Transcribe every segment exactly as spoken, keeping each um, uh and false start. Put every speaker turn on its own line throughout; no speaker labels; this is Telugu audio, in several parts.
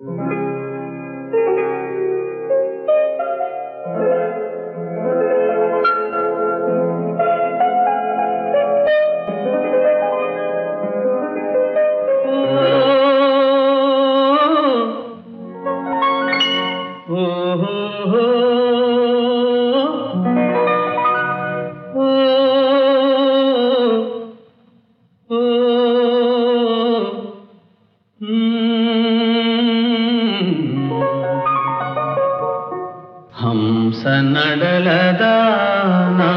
హంస నడలదానా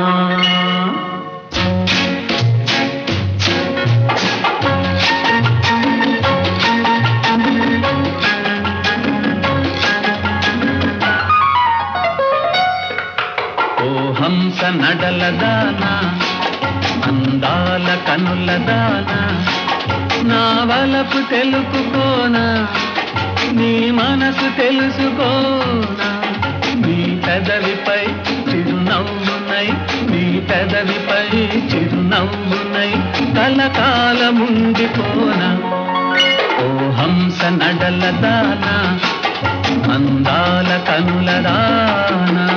ఓ హంస నడలదానా అందాల కనులదానా నా వలపు తెలుపుకోనా నీ మనసు తెలుసుకోనా నీ పెదవిపై చిరునవ్వునై నీ పెదవిపై చిరునవ్వునై కలకాలముండిపోనా ఓ హంస నడలదానా అందాల కనులదానా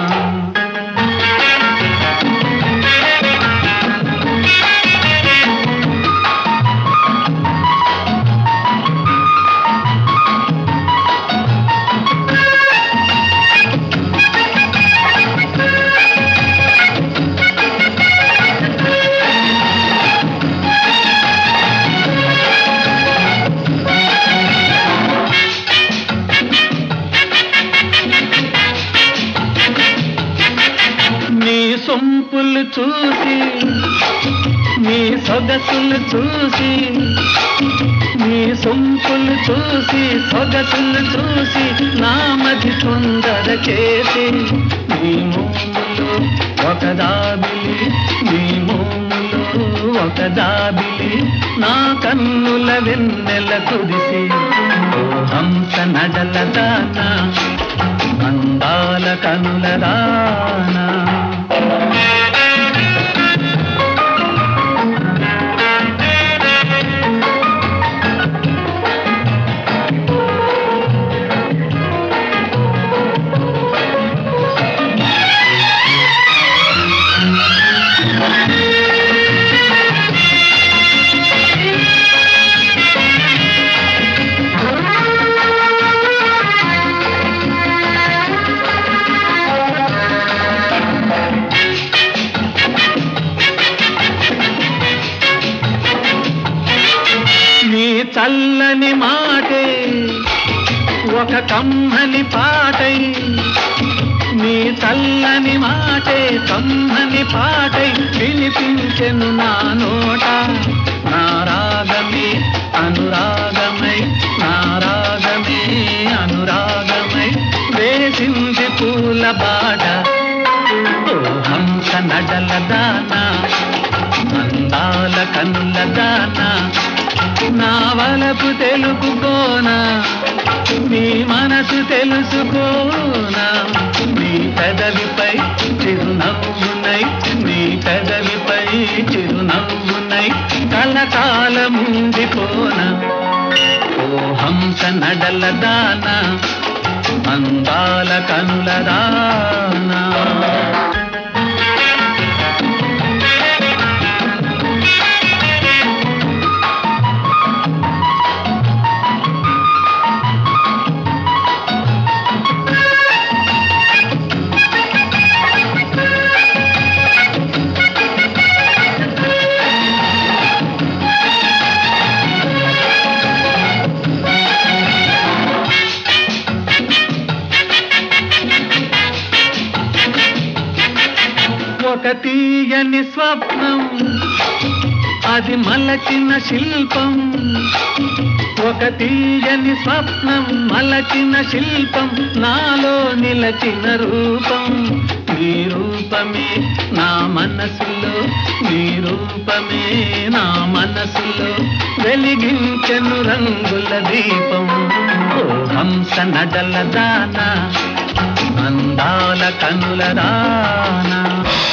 సొంపులు చూసి నీ సొగసులు చూసి నీ సొంపులు చూసి సొగసులు చూసి నా మది తొందర చేసి నీ మోములు ఒక దాబిలి నీ మోములు ఒక దాబిలి నా కన్నుల వెన్నెల కురిసి ఓ హంస నడలదానా అందాల కనులదానా చల్లని మాటే ఒక కమ్మని పాటై నీ చల్లని మాటే కమ్మని పాటై వినిపించెను నా నోట నా రాగమే అనురాగమై నా రాగమే అనురాగమై వేసింది పూల బాట ఓ హంస నడలదానా అందాల కనులదానా నా వలపు తెలుపుకోనా నీ మనసు తెలుసుకోనా నీ పెదవిపై చిరునవ్వునై నీ పెదవిపై చిరునవ్వునై కలకాలముండిపోనా ఓ హంస నడలదానా అందాల కనులదానా ఒక తీయని స్వప్నం అది మలచిన శిల్పం ఒక తీయని స్వప్నం మలచిన శిల్పం నాలో నిలచిన రూపం నీ రూపమే నా మనసులో నీ రూపమే నా మనసులో వెలిగించెను రంగుల దీపం ఓ హంస నడలదానా అందాల కనులదానా